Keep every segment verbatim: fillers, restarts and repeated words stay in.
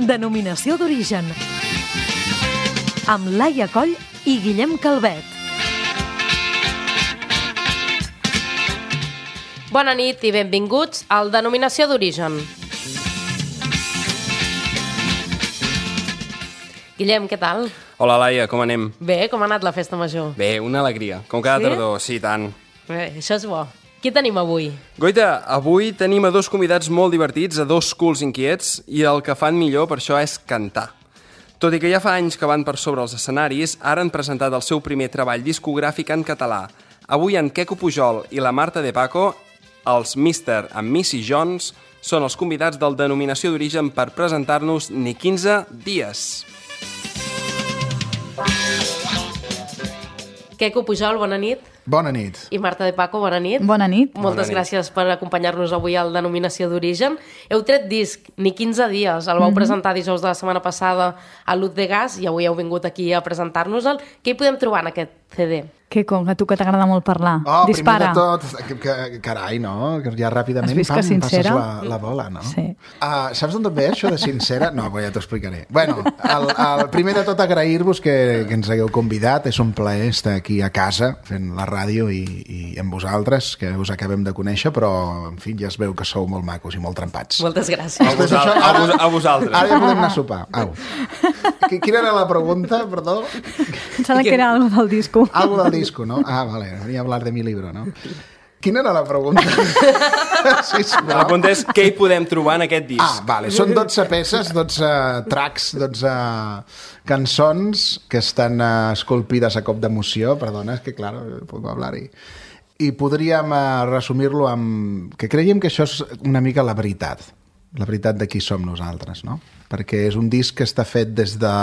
Denominació d'origen. Amb Laia Coll i Guillem Calvet. Bona nit i benvinguts al Denominació d'origen. Guillem, què tal? Hola, Laia, com anem? Bé, com ha anat la festa major? Bé, una alegria. Com cada Sí? tardor, sí, tant. Bé, això és bo. Qui tenim avui? Goita, avui tenim a dos convidats molt divertits, a dos culs inquiets, i el que fan millor per això és cantar. Tot i que ja fa anys que van per sobre els escenaris, ara han presentat el seu primer treball discogràfic en català. Avui en Queco Pujol i la Marta de Paco, els mister and missis Jones, són els convidats del Denominació d'Origen per presentar-nos Ni quinze dies. Queco Pujol, bona nit. Bona nit. I Marta de Paco, bona nit. Bona nit. Moltes Bona nit. gràcies per acompanyar-nos avui al Denominació d'Origen. Heu tret disc Ni quinze dies. El vau mm-hmm. presentar dijous de la setmana passada a l'Ut de Gas i avui heu vingut aquí a presentar-nos-el. Què hi podem trobar en aquest C D? Queco, a tu que t'agrada molt parlar. Oh, Dispara. primer de tot, que, que, carai, no? Que ja ràpidament Has vist pam, que sincera? passes la, la bola, no? Sí. Uh, saps d'on et ve això de sincera? No, ja t'ho explicaré. Bueno, el, el primer de tot agrair-vos que, que ens hagueu convidat. És un plaer estar aquí a casa fent la ràdio i, i amb vosaltres, que us acabem de conèixer, però, en fi, ja es veu que sou molt macos i molt trempats. Moltes gràcies. A, vosal a, vos a vosaltres. Ara ja podem anar a sopar. Au. Quina era la pregunta, perdó? Em sembla que era algo del disco. Algo del disco, ¿no? Ah, vale, venía a hablar de mi libro, ¿no? Quina era la pregunta? Sisplau. La pregunta és què hi podem trobar en aquest disc. Ah, vale, són dotze peces, dotze tracks, dotze cançons que estan uh, esculpides a cop d'emoció, perdona, és que, clar, puc hablar-hi. I podríem uh, resumir-lo amb... que creiem que això és una mica la veritat, la veritat de qui som nosaltres, no? Perquè és un disc que està fet des de...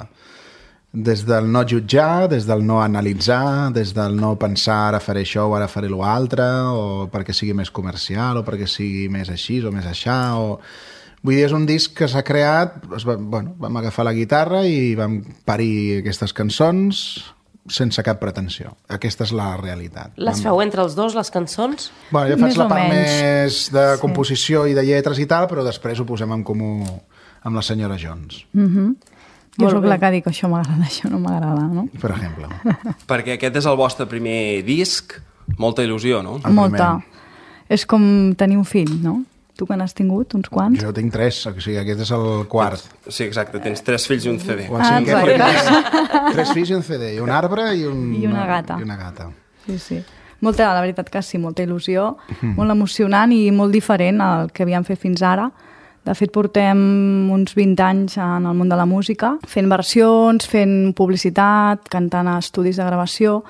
des del no jutjar, des del no analitzar, des del no pensar ara faré això o ara faré l'altre, o perquè sigui més comercial, o perquè sigui més així o més aixà, o... Vull dir, és un disc que s'ha creat, es va, bueno, vam agafar la guitarra i vam parir aquestes cançons sense cap pretensió. Aquesta és la realitat. Les feu entre els dos, les cançons? Bueno, jo faig Més la o part menys. més de Sí. composició i de lletres i tal, però després ho posem en comú amb la senyora Jones, Mm-hmm. Jo Molt sóc bé. la que dic que això m'agrada, això no m'agrada, no? per exemple. Perquè aquest és el vostre primer disc, molta il·lusió, no? El Molta. primer. És com tenir un fill, no? Tu que n'has tingut uns quants? Jo tinc tres, o sigui, aquest és el quart. Sí, exacte, tens tres fills i un C D. O el Ah, cinquè, exacte. perquè tres fills i un C D, i un arbre i, un, I una gata. I una gata. Sí, sí. Molta, la veritat que sí, molta il·lusió, molt emocionant i molt diferent al que havíem fet fins ara. De fet, portem uns vint anys en el món de la música, fent versions, fent publicitat, cantant a estudis de gravació,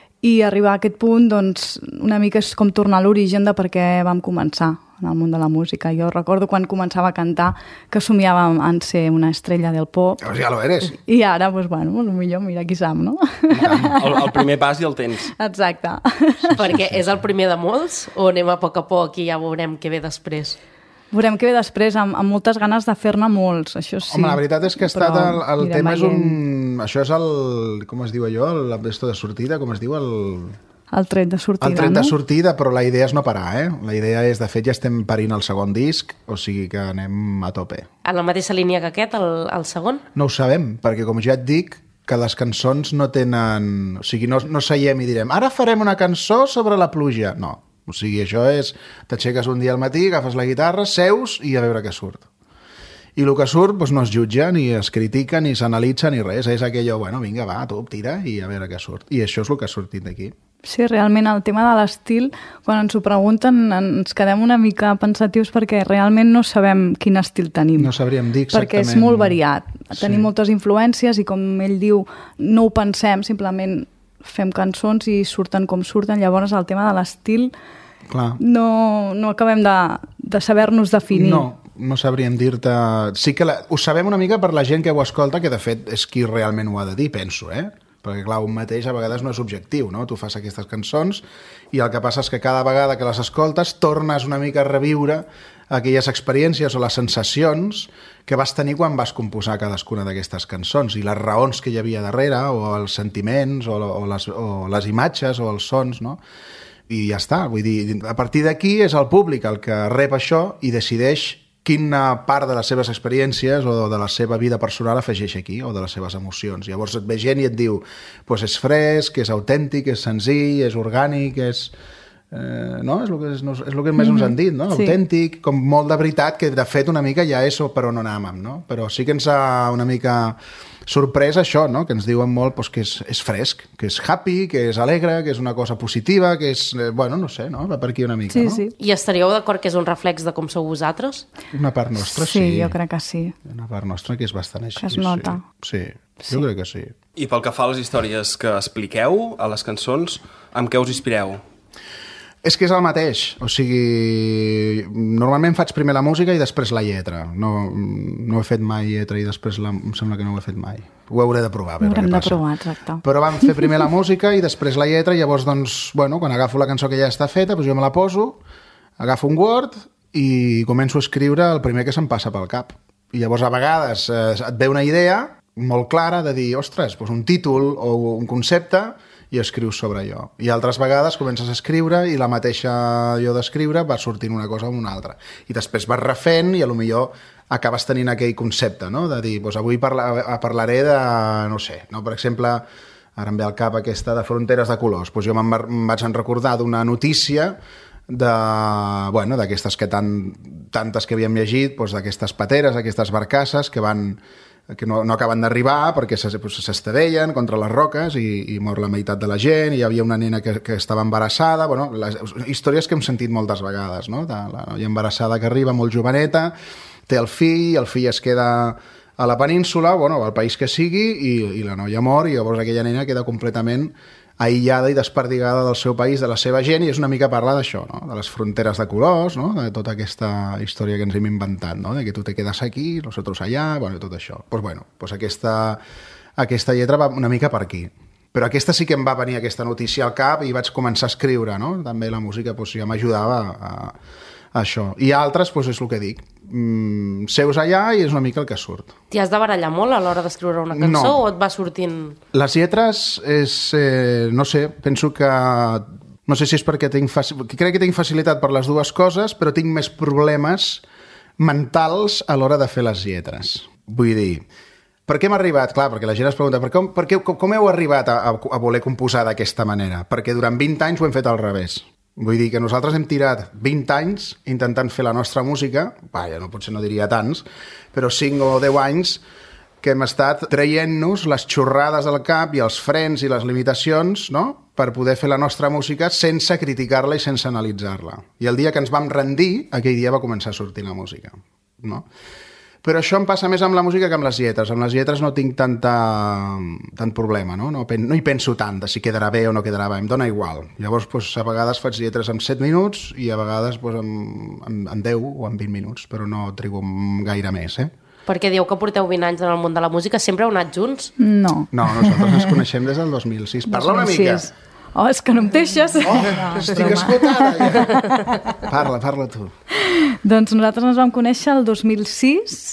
i arribar a aquest punt, doncs, una mica és com tornar a l'origen de per què vam començar en el món de la música. Jo recordo quan començava a cantar que somiàvem en ser una estrella del pop, Pues ja lo eres. i ara, doncs, bueno, potser mira qui sap, no? El, el primer pas i el tens. Exacte. Perquè és el primer de molts o anem a poc a poc i ja veurem què ve després? Veurem què ve després, amb, amb moltes ganes de fer-ne molts, això sí. Home, la veritat és que ha estat el, el anirem tema és un... veient. Això és el... Com es diu allò? El esto de sortida, com es diu? El, El tret de sortida, el tret no? de sortida, però la idea és no parar, eh? La idea és, de fet, ja estem parint el segon disc, o sigui que anem a tope. En la mateixa línia que aquest, el, el segon? No ho sabem, perquè com ja et dic, que les cançons no tenen... O sigui, no, no seiem i direm ara farem una cançó sobre la pluja. No. O sigui, això és... T'aixeques un dia al matí, agafes la guitarra, seus i a veure què surt. I el que surt doncs, no es jutja, ni es critica, ni s'analitza, ni res. És aquello, bueno, vinga, va, tu, tira i a veure què surt. I això és el que ha sortit d'aquí. Sí, realment el tema de l'estil, quan ens ho pregunten, ens quedem una mica pensatius perquè realment no sabem quin estil tenim. No sabríem dir exactament... Perquè és molt variat. Sí. Tenim moltes influències i, com ell diu, no ho pensem, simplement fem cançons i surten com surten. Llavors, el tema de l'estil Clar. no, no acabem de, de saber-nos definir. No, no sabríem dir-te... Sí que la... ho sabem una mica per la gent que ho escolta, que de fet és qui realment ho ha de dir, penso, eh? Perquè, clar, un mateix a vegades no és objectiu, no? Tu fas aquestes cançons i el que passa és que cada vegada que les escoltes tornes una mica a reviure aquelles experiències o les sensacions que vas tenir quan vas composar cadascuna d'aquestes cançons i les raons que hi havia darrere, o els sentiments, o, o, les, o les imatges, o els sons, no? I ja està, vull dir, a partir d'aquí és el públic el que rep això i decideix quina part de les seves experiències o de la seva vida personal afegeix aquí, o de les seves emocions. Llavors et ve gent i et diu pues és fresc, és autèntic, és senzill, és orgànic, és... Eh, no? És el que, és, no, és el que més mm-hmm. ens han dit, no? Sí. Autèntic, com molt de veritat, que de fet una mica ja és per on anàvem, no? Però sí que ens ha una mica sorprès això, no? Que ens diuen molt pues, que és, és fresc, que és happy, que és alegre, que és una cosa positiva, que és, eh, bueno, no sé, no? Va per aquí una mica, sí, no? Sí. I estaríeu d'acord que és un reflex de com sou vosaltres? Una part nostra, sí. Sí, jo crec que sí. Una part nostra que és bastant així. Que es nota. Sí, sí, jo crec que sí. I pel que fa a les històries que expliqueu, a les cançons, amb què us inspireu? És que és el mateix, o sigui, normalment faig primer la música i després la lletra. No, no he fet mai lletra i després la, em sembla que no ho he fet mai. Ho hauré de provar, a veure què passa. Haurem de provar, exacte. Però vam fer primer la música i després la lletra, i llavors, doncs, bueno, quan agafo la cançó que ja està feta, doncs jo me la poso, agafo un Word i començo a escriure el primer que se'm passa pel cap. I llavors, a vegades, eh, et ve una idea molt clara de dir, ostres, doncs un títol o un concepte, i escrius sobre allò. I altres vegades comences a escriure i la mateixa allò d'escriure va sortint una cosa o una altra. I després vas refent i potser acabes tenint aquell concepte, no? De dir, doncs avui parla, parlaré de, no sé, no? Per exemple, ara em ve al cap aquesta de fronteres de colors. Doncs jo me'n vaig recordar d'una notícia de, bueno, d'aquestes que tan, tantes que havíem llegit, doncs d'aquestes pateres, aquestes barcasses que van que no, no acaben d'arribar perquè s'estavellen contra les roques i, i mor la meitat de la gent, i hi havia una nena que, que estava embarassada, bueno, les històries que hem sentit moltes vegades, no? De la noia embarassada que arriba molt joveneta, té el fill, el fill es queda a la península, bueno, al país que sigui, i, i la noia mor, i llavors aquella nena queda completament aïllada i desperdigada del seu país, de la seva gent, i és una mica parlar d'això, no? De les fronteres de colors, no? De tota aquesta història que ens hem inventat, no? De que tu te quedes aquí, nosotros allà, bueno, tot això. Pues bueno, pues aquesta, aquesta lletra va una mica per aquí. Però aquesta sí que em va venir aquesta notícia al cap i vaig començar a escriure, no? També la música pues, ja m'ajudava a, a això. I altres, pues, és el que dic, mm, seus allà i és una mica el que surt. T'hi has de barallar molt a l'hora d'escriure una cançó no. o et va sortint... Les lletres és, eh, no sé, penso que... No sé si és perquè tinc faci... crec que tinc facilitat per les dues coses, però tinc més problemes mentals a l'hora de fer les lletres. Vull dir, per què hem arribat? Clar, perquè la gent es pregunta, per com, per què, com heu arribat a, a voler composar d'aquesta manera? Perquè durant vint anys ho hem fet al revés. Vull dir que nosaltres hem tirat vint anys intentant fer la nostra música, vaja, no, potser no diria tants, però cinc o deu anys que hem estat traient-nos les xorrades del cap i els frens i les limitacions, no?, per poder fer la nostra música sense criticar-la i sense analitzar-la. I el dia que ens vam rendir, aquell dia va començar a sortir la música, no? Però això em passa més amb la música que amb les lletres. Amb les lletres no tinc tanta, tant problema, no? No, no hi penso tant de si quedarà bé o no quedarà bé, em dona igual. Llavors, doncs, a vegades faig lletres en set minuts i a vegades doncs, en, en, en deu o en vint minuts, però no trigo gaire més, eh? Perquè dieu que porteu vint anys en el món de la música, sempre heu anat junts? No. No, nosaltres ens coneixem des del dos mil sis. Parla una mica. Oh, és que no em deixes. Oh, no, estic esgotada, ja. Parla, parla tu. Doncs nosaltres ens vam conèixer el dos mil sis.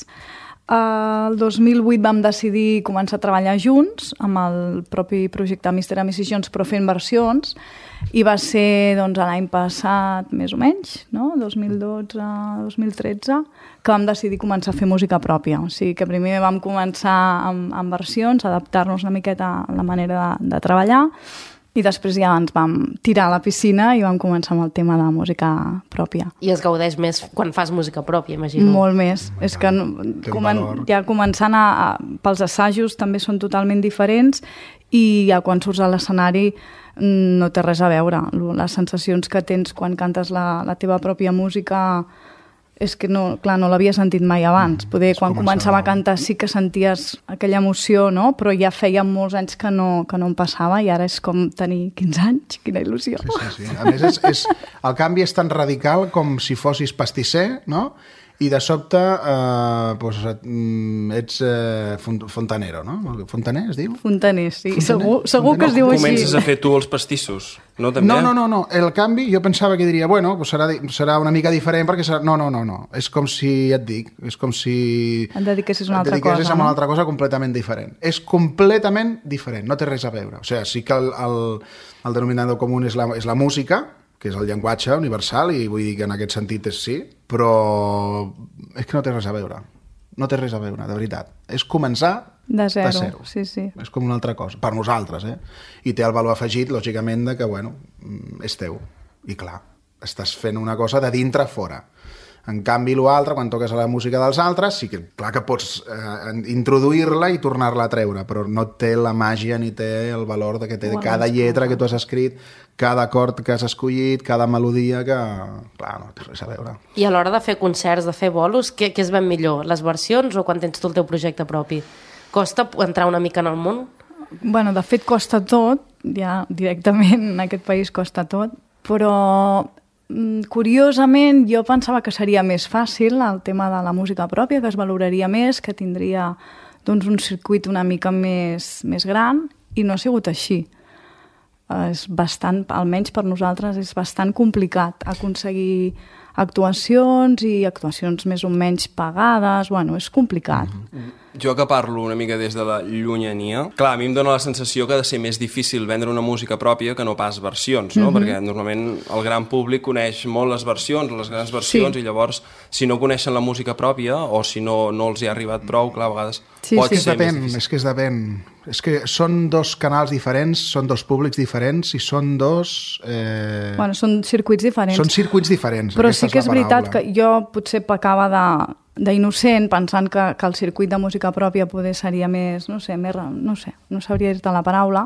El dos mil vuit vam decidir començar a treballar junts amb el propi projecte Mister and missus Jones, però fent versions, i va ser doncs, l'any passat, més o menys, no? dos mil dotze dos mil tretze, que vam decidir començar a fer música pròpia. O sigui que primer vam començar amb, amb versions, adaptar-nos una miqueta a la manera de, de treballar, i després ja ens vam tirar a la piscina i vam començar amb el tema de música pròpia. I es gaudeix més quan fas música pròpia, imagino. Molt més. És que comen ja començant a, a... Pels assajos també són totalment diferents i ja quan surts a l'escenari no té res a veure. Les sensacions que tens quan cantes la, la teva pròpia música és que no, clar, no l'havia sentit mai abans. Poder, quan començava a cantar sí que senties aquella emoció, no? Però ja feia molts anys que no, que no em passava i ara és com tenir quinze anys, quina il·lusió. Sí, sí, sí. A més, és, és, el canvi és tan radical com si fossis pastisser, no? I de sobte eh, doncs, ets eh, fontanero, no? Fontaner es diu? Fontaner, sí. Fontaner? Segur, segur Fontaner. Que es diu així. Comences a fer tu els pastissos, no? També? No, no, no, no. El canvi, jo pensava que diria, bueno, doncs serà, serà una mica diferent perquè serà... No, no, no, no. És com si, ja et dic, és com si... Et dediquessis a una altra cosa, no? Et dediquessis a una altra cosa completament diferent. És completament diferent, no té res a veure. O sigui, sí que el, el, el denominador comú és la, és la música, que és el llenguatge universal, i vull dir que en aquest sentit és sí, però és que no té res a veure. No té res a veure, de veritat. És començar de zero. De zero. Sí, sí. És com una altra cosa, per nosaltres, eh? I té el valor afegit, lògicament, de que, bueno, és teu. I clar, estàs fent una cosa de dintre a fora. En canvi, l'altre, quan toques a la música dels altres, sí que, clar que pots eh, introduir-la i tornar-la a treure, però no té la màgia ni té el valor de que té cada lletra que tu has escrit, cada acord que has escollit, cada melodia que, clar, no té res a veure. I a l'hora de fer concerts, de fer bolos, què, què es ven millor? Les versions o quan tens tu el teu projecte propi? Costa entrar una mica en el món? Bueno, de fet costa tot, ja directament en aquest país costa tot, però curiosament jo pensava que seria més fàcil el tema de la música pròpia, que es valoraria més, que tindria doncs, un circuit una mica més, més gran, i no ha sigut així. És bastant, almenys per nosaltres, és bastant complicat aconseguir actuacions i actuacions més o menys pagades, bueno, és complicat. Mm-hmm. Jo que parlo una mica des de la llunyania, clar, a mi em dóna la sensació que ha de ser més difícil vendre una música pròpia que no pas versions, no? Mm-hmm. Perquè normalment el gran públic coneix molt les versions, les grans versions, sí. I llavors, si no coneixen la música pròpia o si no, no els hi ha arribat prou, clar, a vegades sí, pot sí. ser depèn, més difícil. És que es depèn. És que són dos canals diferents, són dos públics diferents i són dos... Eh... Bueno, són circuits diferents. Són circuits diferents. Però sí que és, és veritat que jo potser pecava de d'innocent pensant que, que el circuit de música pròpia poder seria més, no sé, més, no sé, no sabria dir-te la paraula,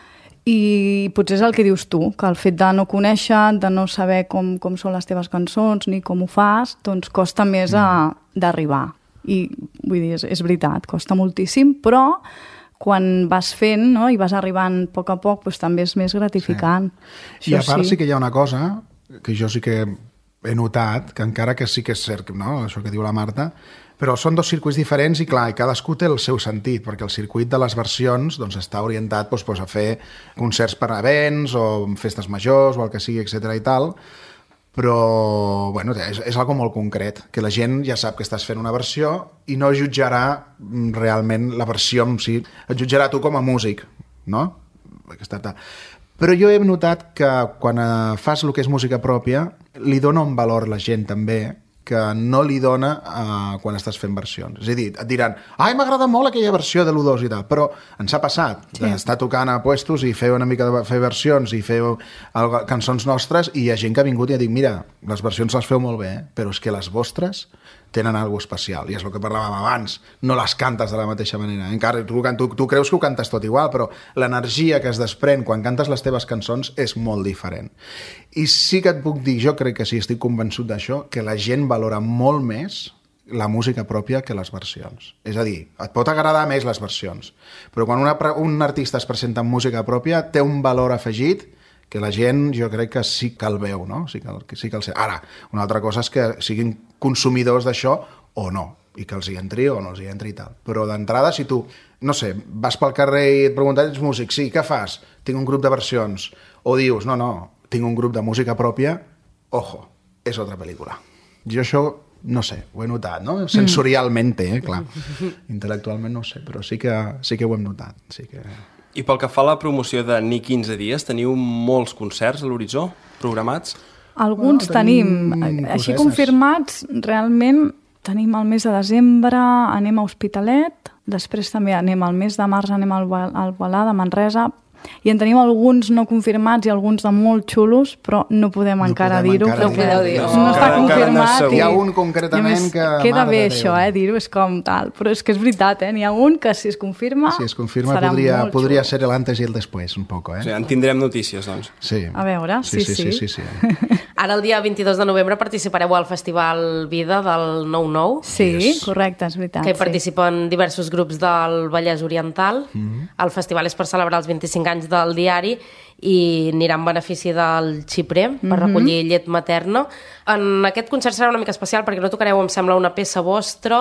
i potser és el que dius tu, que el fet de no conèixer, de no saber com, com són les teves cançons ni com ho fas, doncs costa més mm. d'arribar. I vull dir, és, és veritat, costa moltíssim, però quan vas fent, no, i vas arribant a poc a poc, doncs també és més gratificant. Sí. I a part sí. sí que hi ha una cosa que jo sí que he notat, que encara que sí que és cert, no? Això que diu la Marta, però són dos circuits diferents i clar, i cadascú té el seu sentit, perquè el circuit de les versions doncs, està orientat doncs, doncs, a fer concerts per a events o festes majors o el que sigui, etcètera i tal, però bueno, és, és algo molt concret, que la gent ja sap que estàs fent una versió i no jutjarà realment la versió en si, et jutjarà tu com a músic, no? Aquesta... Però jo he notat que quan fas el que és música pròpia li dona un valor la gent també que no li dona uh, quan estàs fent versions. És a dir, et diran, ai, m'agrada molt aquella versió de l'u dos i tal, però ens ha passat sí. d'estar tocant a puestos i fer una mica de fer versions i fer algo, cançons nostres, i hi ha gent que ha vingut i ha dit, mira, les versions les feu molt bé, eh? Però és que les vostres tenen alguna especial, i és el que parlàvem abans, no les cantes de la mateixa manera. Encara tu, tu, tu creus que ho cantes tot igual, però l'energia que es desprèn quan cantes les teves cançons és molt diferent. I sí que et puc dir, jo crec que sí, estic convençut d'això, que la gent valora molt més la música pròpia que les versions. És a dir, et pot agradar més les versions, però quan una, un artista es presenta amb música pròpia té un valor afegit que la gent jo crec que sí que el veu, no? Sí que, el, sí que el sé. Ara, una altra cosa és que siguin consumidors d'això o no, i que els hi entri o no els hi entri i tal. Però d'entrada, si tu, no sé, vas pel carrer i et pregunten, ets músic? Sí, què fas? Tinc un grup de versions. O dius, no, no, tinc un grup de música pròpia, ojo, és altra pel·lícula. Jo això, no sé, ho he notat, no? Sensorialment, eh, clar. Intel·lectualment no ho sé, però sí que, sí que ho hem notat. Sí que... I pel que fa a la promoció de Ni quinze dies, teniu molts concerts a l'horitzó programats? Alguns bueno, tenim, tenim així confirmats, realment tenim el mes de desembre, anem a Hospitalet, després també anem al mes de març, anem al, al Boalà de Manresa, i en tenim alguns no confirmats i alguns de molt xulos, però no podem no encara dir-ho. No podeu dir-ho. No, no està confirmat. Hi ha un concretament que... Queda bé això, eh, dir-ho, és com tal. Però és que és veritat, eh? N'hi ha un que si es confirma, si es confirma podria, podria ser el antes i el després, un poc, eh? O sigui, en tindrem notícies, doncs. Sí. A veure, sí, sí. sí, sí, sí, sí. Ara, el dia vint-i-dos de novembre, participareu al Festival Vida del nou nou. Sí, yes. Correcte, és veritat. Que hi sí. participen diversos grups del Vallès Oriental. Mm-hmm. El festival és per celebrar els vint-i-cinc anys del diari i anirà en benefici del Xiprer per mm-hmm. recollir llet materna. En aquest concert serà una mica especial perquè no tocareu, em sembla, una peça vostra,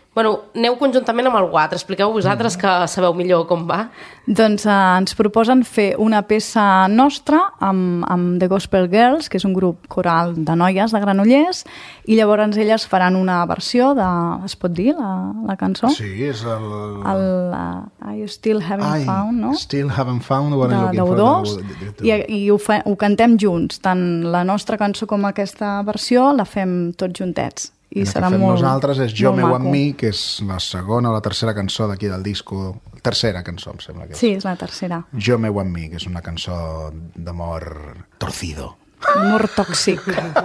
Bueno, aneu conjuntament amb el Guatre. Expliqueu vosaltres que sabeu millor com va. Doncs eh, ens proposen fer una peça nostra amb, amb The Gospel Girls, que és un grup coral de noies de Granollers, i llavors elles faran una versió de... Es pot dir, la, la cançó? Sí, és el... El uh, I Still Haven't Ai, Found, no? Still Haven't Found What I'm de Looking U For. dos, de- de- i, i ho, fe, ho cantem junts. Tant la nostra cançó com aquesta versió la fem tots juntets. I I la serà que fem molt, nosaltres és Jo molt Me maco. Want Me, que és la segona o la tercera cançó d'aquí del disco. Tercera cançó, em sembla que és. Sí, és la tercera. Jo Me Want Me, que és una cançó d'amor torcido. Amor tòxic.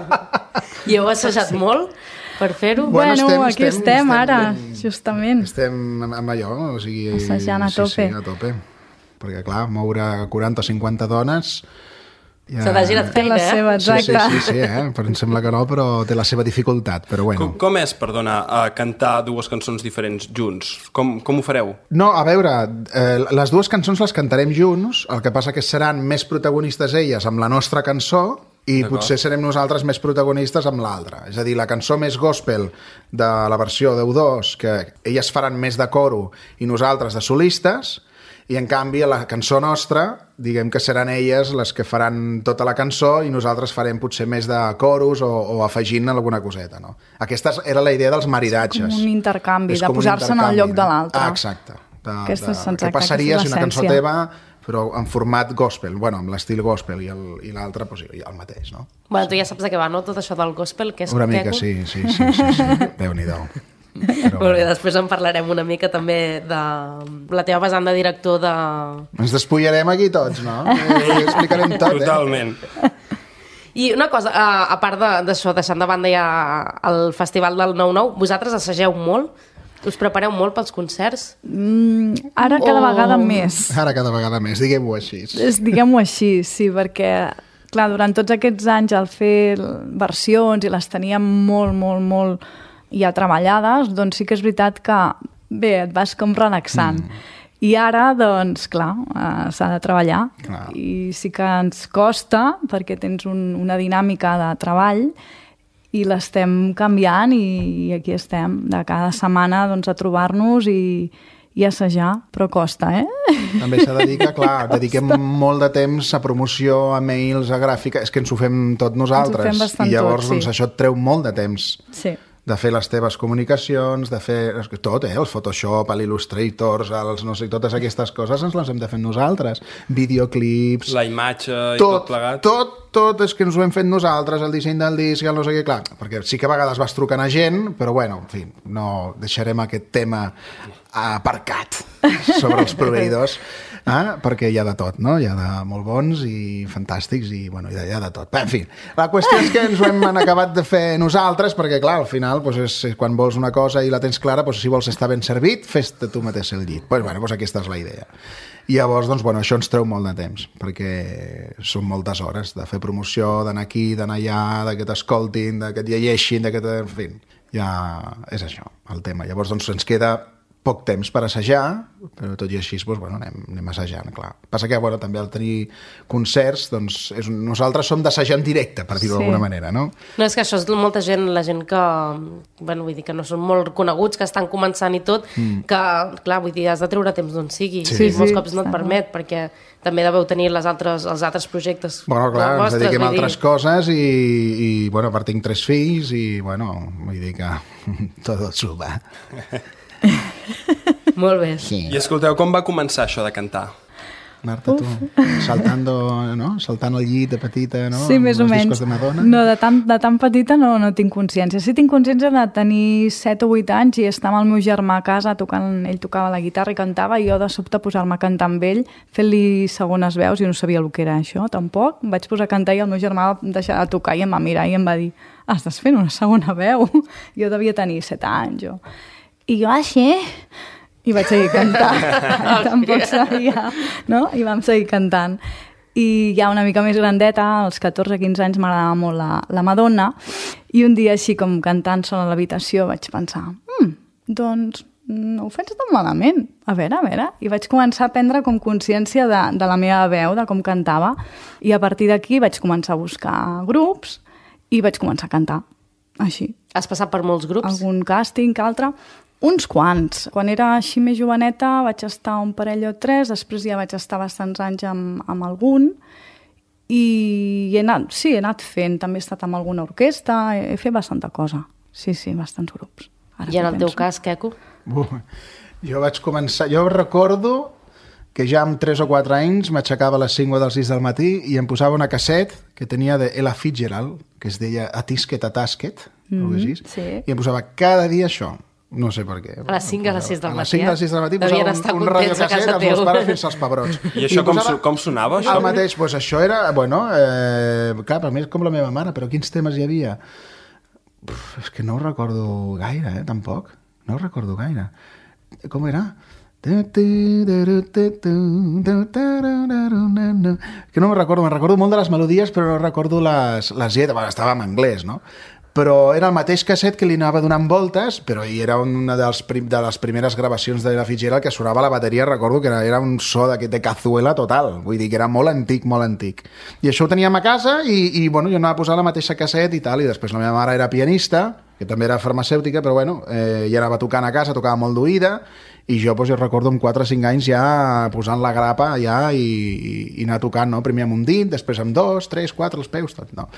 I heu assajat molt per fer-ho? Bueno, estem- aquí estem- estem, estem ara, ben- justament. Estem amb allò, o sigui... Assajant a sí, tope. Sí, a tope. Perquè, clar, moure quaranta o cinquanta dones... Ja... Se t'ha girat Té feina, la eh? seva, Sí, sí, exacte. sí, sí, eh? Però em sembla que no, però té la seva dificultat. Però bueno. Com, com és, perdona, uh, cantar dues cançons diferents junts? Com, com ho fareu? No, a veure, eh, les dues cançons les cantarem junts, el que passa que seran més protagonistes elles amb la nostra cançó i potser serem nosaltres més protagonistes amb l'altra. És a dir, la cançó més gospel de la versió de U dos, que elles faran més de coro i nosaltres de solistes, i en canvi a la cançó nostra diguem que seran elles les que faran tota la cançó i nosaltres farem potser més de coros o, o afegint alguna coseta, no? Aquesta era la idea dels maridatges. Com un intercanvi, És de com un posar-se en el intercanvi, lloc de no? l'altre. Ah, exacte. De, Aquesta és de, exacte, què passaria aquesta és si una cançó l'essència. teva però en format gospel, bueno, amb l'estil gospel i el- i l'altre pues, el mateix, no? Bueno, tu ja saps de què va, no? Tot això del gospel, que és Una mica, queco. sí, sí, sí, sí, sí. Déu-n'hi-do. Però, Molt bé, després en parlarem una mica també de la teva vessant de director de... ens despullarem aquí tots, no? Eh, explicarem tot, eh? Totalment. I una cosa, a, a part de- d'això, de, deixant de banda ja el festival del nou nou, vosaltres assageu molt? Us prepareu molt pels concerts? Mm, ara cada Oh. vegada més. Ara cada vegada més, diguem-ho així. És, diguem-ho així, sí, perquè clar, durant tots aquests anys al fer versions i les teníem molt, molt, molt ja treballades, doncs sí que és veritat que bé, et vas com relaxant. Mm. I ara, doncs, clar, eh, s'ha de treballar. Clar. I sí que ens costa, perquè tens un, una dinàmica de treball i l'estem canviant i, i aquí estem, de cada setmana doncs, a trobar-nos i, i assajar, però costa, eh? També s'ha de dir que, clar, dediquem molt de temps a promoció, a mails, a gràfica, és que ens ho fem tot nosaltres. Ens ho fem bastant I llavors, tot, sí. doncs, això et treu molt de temps. Sí. De fer les teves comunicacions, de fer tot, eh? El Photoshop, l'Illustrators, els, no sé, totes aquestes coses ens les hem de fer nosaltres. Videoclips... La imatge i tot, tot, plegat. tot, tot és que ens ho hem fet nosaltres, el disseny del disc, el no sé què, clar, perquè sí que a vegades vas trucant a gent, però bueno, en fi, no deixarem aquest tema aparcat sobre els proveïdors, eh? Perquè hi ha de tot, no? Hi ha de molt bons i fantàstics i, bueno, hi ha, hi ha de tot. En fi, la qüestió és que ens ho hem acabat de fer nosaltres, perquè, clar, al final, doncs, és, quan vols una cosa i la tens clara, doncs, si vols estar ben servit, fes-te tu mateix el llit. Pues, bueno, doncs aquesta és la idea. I llavors, doncs, bueno, això ens treu molt de temps, perquè són moltes hores de fer promoció, d'anar aquí, d'anar allà, de que t'escoltin, de que et llegeixin, de que... Te... En fi, ja és això, el tema. Llavors, doncs, ens queda poc temps per assajar, però tot i així doncs, bueno, anem, anem assajant, clar. Passa que bueno, també al tenir concerts, doncs, és, nosaltres som d'assajar en directe, per dir-ho Sí. d'alguna manera, no? No, és que això és molta gent, la gent que, bueno, vull dir que no són molt coneguts, que estan començant i tot, mm. que, clar, vull dir, has de treure temps d'on sigui. Sí. I molts Sí, cops no et està permet, perquè també deveu tenir les altres, els altres projectes. Bueno, clar, ens vostres, dediquem a vull dir. altres coses i, i, bueno, a part tinc tres fills i, bueno, vull dir que tot suba. Molt bé. Sí. I escolteu, com va començar això de cantar? Marta, tu, saltando, no? Saltant al llit de petita, no? Sí, Amb més o els menys. discos de Madonna. No, de tan, de tan petita no, no tinc consciència. Sí tinc consciència de tenir set o vuit anys i estar amb el meu germà a casa tocant, ell tocava la guitarra i cantava i jo de sobte posar-me a cantar amb ell, fent-li segones veus, i no sabia el que era això, tampoc. Em vaig posar a cantar i el meu germà va deixar de tocar i em va mirar i em va dir: ah, estàs fent una segona veu? Jo devia tenir set anys, jo. I jo, així... I vaig seguir cantant. Tampoc sabia, no? I vam seguir cantant. I ja una mica més grandeta, als catorze quinze anys, m'agradava molt la, la Madonna, i un dia així com cantant sola a l'habitació vaig pensar, mm, doncs no ho fes tan malament, a veure, a veure. I vaig començar a prendre com consciència de, de la meva veu, de com cantava, i a partir d'aquí vaig començar a buscar grups i vaig començar a cantar, així. Has passat per molts grups? Algun càsting, altre. Uns quants. Quan era així més joveneta vaig estar un parell o tres, després ja vaig estar bastants anys amb, amb algun, i he anat, sí, he anat fent, també he estat amb alguna orquestra, he, he fet bastanta cosa. Sí, sí, bastants grups. Ara I en el penso. teu cas, Queco? Uh, jo vaig començar... Jo recordo que ja amb tres o quatre anys m'aixecava a les cinc o a les sis del matí i em posava una casset que tenia de Ella Fitzgerald, que es deia A Tisket, a Tasket, mm -hmm, sí. i em posava cada dia això. No sé per què. A les cinc, a les sis del matí, A les cinc, a les sis del matí Devien posava estar un, un contents a radiocasset casa als meus teu. pares fins als pebrots. I això com, so, com sonava, això? El mateix, doncs això era, bueno, eh, clar, per mi és com la meva mare, però quins temes hi havia? Uf, és que no ho recordo gaire, eh, tampoc. No ho recordo gaire. Com era? Que no me'n recordo, me'n recordo molt de les melodies, però no recordo les, les lletres. Bueno, estava en anglès, no? Però era el mateix casset que li anava donant voltes, però hi era una dels prim, de les primeres gravacions de la Fitzgerald que sonava la bateria, recordo que era, era un so de, de cazuela total, vull dir que era molt antic, molt antic. I això ho teníem a casa i, i bueno, jo anava a posar la mateixa casset i tal, i després la meva mare era pianista, que també era farmacèutica, però bueno, eh, ja anava tocant a casa, tocava molt d'oïda, i jo, doncs, jo recordo amb quatre o cinc anys ja posant la grapa ja i, i, i anar tocant, no? Primer amb un dit, després amb dos, tres, quatre, els peus, tot, no?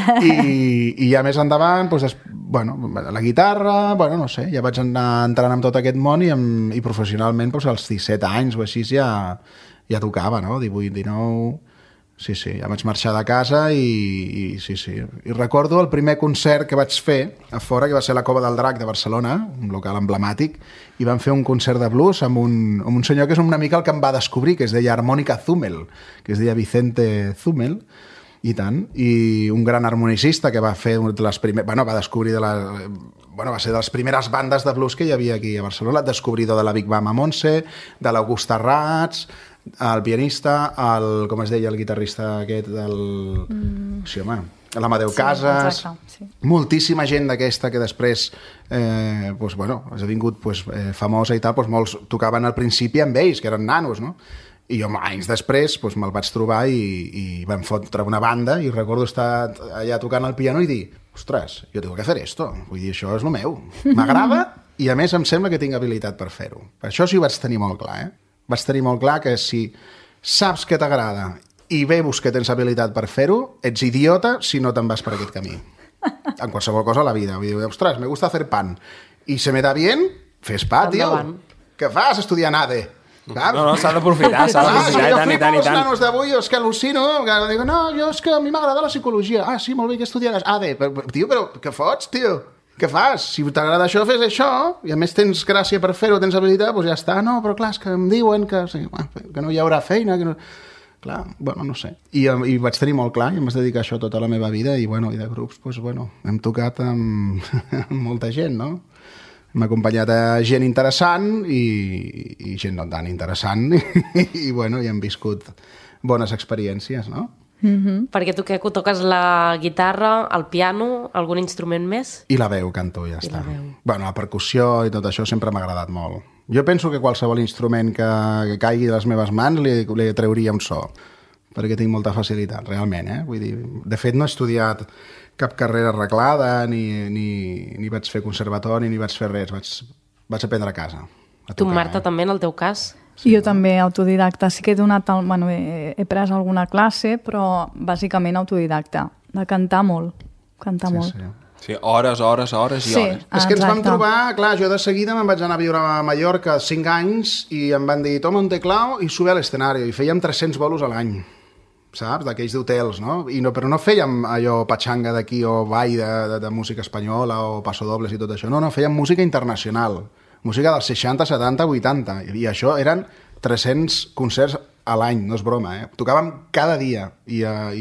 I, i ja més endavant, doncs, des, bueno, la guitarra, bueno, no sé, ja vaig anar entrant en tot aquest món i, amb, i professionalment, doncs, als disset anys o així ja, ja tocava, no? divuit, dinou... Sí, sí, ja vaig marxar de casa i, i sí, sí. I recordo el primer concert que vaig fer a fora, que va ser la Cova del Drac de Barcelona, un local emblemàtic, i vam fer un concert de blues amb un, amb un senyor que és una mica el que em va descobrir, que es deia Harmònica Zúmel, que es deia Vicente Zúmel, i tant, i un gran harmonicista que va fer de les primeres... Bueno, va descobrir de la... Bueno, va ser de les primeres bandes de blues que hi havia aquí a Barcelona, el descobridor de la Big Bam a Montse, de l'August Arrats, el pianista, el, com es deia, el guitarrista aquest del... Mm. Sí, home, l'Amadeu sí, Casas, exacte, sí. Moltíssima gent d'aquesta que després eh, pues, bueno, ha vingut pues, eh, famosa i tal, pues, molts tocaven al principi amb ells, que eren nanos, no? I jo anys després pues, me'l vaig trobar i, i vam fotre una banda i recordo estar allà tocant el piano i dir, ostres, jo tengo que hacer esto, vull dir, això és el meu, m'agrada i a més em sembla que tinc habilitat per fer-ho. Per això sí ho vaig tenir molt clar, eh? Vaig tenir molt clar que si saps que t'agrada i veus que tens habilitat per fer-ho, ets idiota si no te'n vas per aquest camí. En qualsevol cosa a la vida. Vull dir, ostres, me gusta hacer pan. I se me da bien, fes pa, tio. Què fas estudiant A D E? Clar. No, no, s'ha d'aprofitar, s'ha d'aprofitar, i tant, i tant, i tant. Els nanos d'avui, és que al·lucino, que dic, no, jo és que a mi m'agrada la psicologia. Ah, sí, molt bé, que estudiaràs A D E. Però, tio, però què fots, tio? Què fas? Si t'agrada això, fes això, i a més tens gràcia per fer-ho, tens habilitat, doncs ja està. No, però clar, és que em diuen que, sí, que no hi haurà feina, que no... Clar, bueno, no sé. I, i vaig tenir molt clar, i em vaig dedicar a això tota la meva vida, i, bueno, i de grups, doncs, bueno, hem tocat amb, amb molta gent, no? Hem acompanyat a gent interessant i, i gent no tan interessant, i, i, bueno, i hem viscut bones experiències, no? Mm-hmm. Perquè tu, Queco, toques la guitarra, el piano, algun instrument més? I la veu, canto, ja I està. La veu. Bueno, la percussió i tot això sempre m'ha agradat molt. Jo penso que qualsevol instrument que, que caigui de les meves mans li, li trauria un so, perquè tinc molta facilitat, realment, eh? Vull dir, de fet, no he estudiat cap carrera arreglada, ni, ni, ni vaig fer conservatori, ni vaig fer res, vaig, vaig aprendre a casa. A tu, tocar, Marta, eh? també, en el teu cas? Sí, jo no? també, autodidacta. Sí que he donat... El, bueno, he, he pres alguna classe, però bàsicament autodidacta. De cantar molt. Cantar sí, molt. Sí. Sí, hores, hores, hores i sí, hores. És que ens vam exacte. trobar, clar, jo de seguida me'n vaig anar a viure a Mallorca cinc anys i em van dir, toma un teclao i sube a l'escenari. I fèiem tres-cents bolos a l'any, saps? D'aquells d'hotels, no? I no? Però no fèiem allò patxanga d'aquí o ball de, de, de música espanyola o passodobles i tot això. No, no, fèiem música internacional. Música dels seixanta, setanta, vuitanta. I això eren tres-cents concerts a l'any, no és broma, eh? Tocàvem cada dia. I,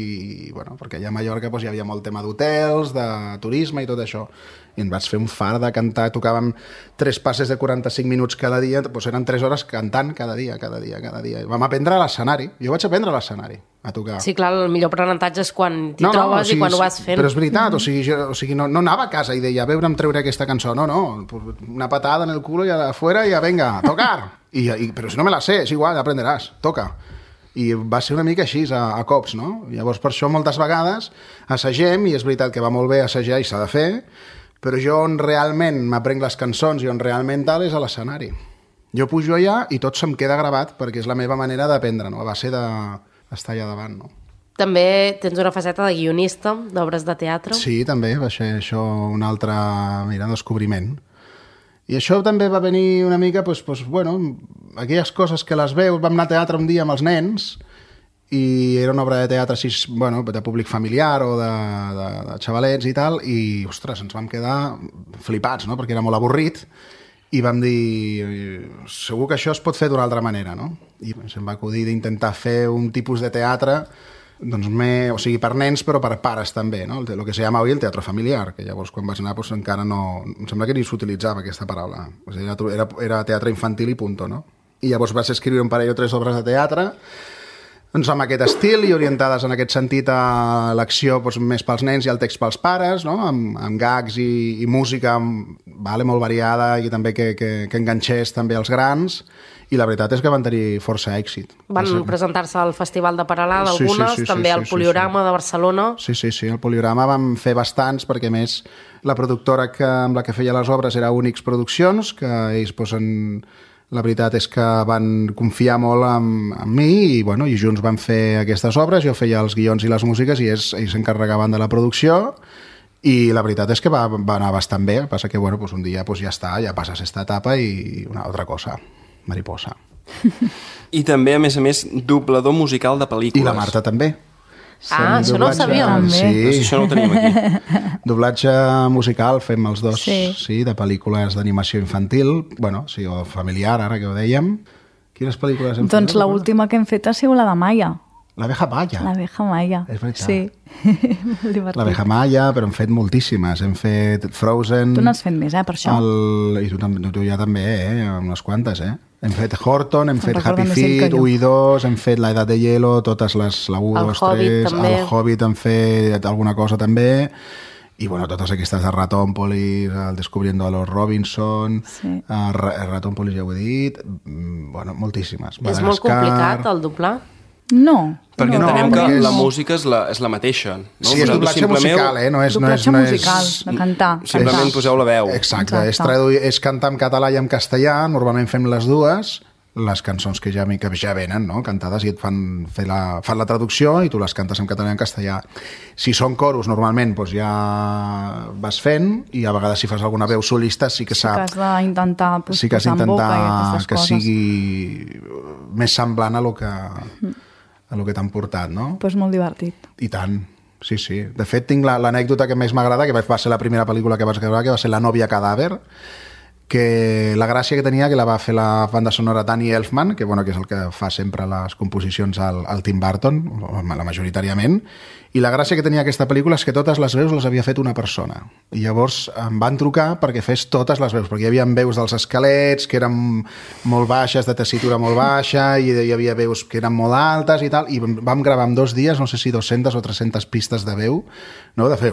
i bueno, perquè allà a Mallorca doncs, hi havia molt tema d'hotels, de turisme i tot això. I em vaig fer un far de cantar. Tocàvem tres passes de quaranta-cinc minuts cada dia. Doncs eren tres hores cantant cada dia, cada dia, cada dia. Vam aprendre a l'escenari. Jo vaig aprendre a l'escenari, a tocar. Sí, clar, el millor aprenentatge és quan t'hi no, no, trobes o sigui, i quan ho vas fent. Però és veritat, o sigui, jo, o sigui no, no anava a casa i deia, a veure, em treuré aquesta cançó. No, no, una patada en el culo i afuera i ja, venga, a tocar. I, i, però si no me la sé, és igual, aprenderàs, toca. I va ser una mica així, a, a cops, no? Llavors, per això, moltes vegades assagem, i és veritat que va molt bé assajar i s'ha de fer, Però jo on realment m'aprenc les cançons i on realment tal és a l'escenari. Jo pujo allà i tot se'm queda gravat perquè és la meva manera d'aprendre, no? A base d'estar allà davant, no? També tens una faceta de guionista d'obres de teatre. Sí, també, va ser això un altre, mira, descobriment. I això també va venir una mica, doncs, doncs, bueno, aquelles coses que les veus, vam anar a teatre un dia amb els nens i era una obra de teatre així, bueno, de públic familiar o de, de, de xavalets i tal, i, ostres, ens vam quedar flipats, no?, perquè era molt avorrit, i vam dir, segur que això es pot fer d'una altra manera, no? I se'm va acudir d'intentar fer un tipus de teatre, doncs, me, o sigui, per nens, però per pares també, no? El, el que se llama avui el teatre familiar, que llavors quan vaig anar doncs, encara no... Em sembla que ni s'utilitzava aquesta paraula. O sigui, era, era teatre infantil i punto, no? I llavors vaig escriure un parell o tres obres de teatre, doncs amb aquest estil i orientades en aquest sentit a l'acció doncs, més pels nens i el text pels pares, no? Amb, amb gags i, i música amb, vale, molt variada i també que, que, que enganxés també els grans, i la veritat és que van tenir força èxit. Van ser... presentar-se al Festival de Peralada, sí, algunes, sí, sí, també sí, al sí, Poliorama sí, sí. de Barcelona. Sí, sí, sí, al Poliorama vam fer bastants, perquè a més la productora que, amb la que feia les obres era Únix Produccions, que ells posen... La veritat és que van confiar molt en, en mi i, bueno, i junts van fer aquestes obres, jo feia els guions i les músiques i ells, ells s'encarregaven de la producció i la veritat és que va, va anar bastant bé, passa que bueno, pues un dia pues ja està, ja passes aquesta etapa i una altra cosa, mariposa. I també, a més a més, doblador musical de pel·lícules. I la Marta també. Ah, això no ho sabíem. Sí. Doncs això no ho tenim aquí. Doblatge musical fem els dos, sí, sí de pel·lícules d'animació infantil, bueno, sí, o familiar, ara que ho dèiem. Quines pel·lícules hem doncs fet? Doncs l'última que hem fet ha sigut la de Maya. L'Abeja Maya. L'Abeja Maya. És veritat. Sí, molt divertit. L'Abeja Maya, però hem fet moltíssimes. Hem fet Frozen... Tu n'has fet més, eh, per això. El... I tu, tu ja també, eh? Unes quantes, eh? Hem fet Horton, hem Se'n fet recorda Happy més ell que Feet, jo. u i dos, hem fet La Edat de Hielo, totes les... La u, El dos, Hobbit, tres, també. El Hobbit hem fet alguna cosa també, i bueno, totes aquestes de Ratómpolis, el Descubriendo a los Robinson, Sí. el Ratómpolis ja ho he dit, mm, bueno, moltíssimes. És molt complicat el doblar? No. Perquè no, entenem que perquè és- la música és la, és la mateixa. No? Sí, és Vosaltres doblatge simplement- musical, eh? No és, no és, Doblatge no és... musical, de cantar. Simplement cantar. poseu la veu. Exacte, Exacte. És, traduir, és cantar en català i en castellà, normalment fem les dues, les cançons que ja, que ja venen, no? Cantades, i et fan, fer la, fan la traducció i tu les cantes en català i en castellà. Si són coros, normalment doncs ja vas fent, i a vegades si fas alguna veu solista sí que Sí s'ha... que has d'intentar pues, Sí que has posar en boca i d'intentar aquestes que coses. sigui més semblant a lo que, a lo que t'han portat, no? Pues molt divertit. I tant, sí, sí. De fet, tinc la- l'anècdota que més m'agrada, que va ser la primera pel·lícula que vaig gravar, que va ser La nòvia cadàver, que la gràcia que tenia que la va fer la banda sonora Danny Elfman, que, bueno, que és el que fa sempre les composicions al, al Tim Burton, la majoritàriament, i la gràcia que tenia aquesta pel·lícula és que totes les veus les havia fet una persona. I llavors em van trucar perquè fes totes les veus, perquè hi havia veus dels esquelets que eren molt baixes, de tessitura molt baixa, i hi havia veus que eren molt altes i tal, i vam gravar en dos dies, no sé si dues-centes o tres-centes pistes de veu, no? De fer...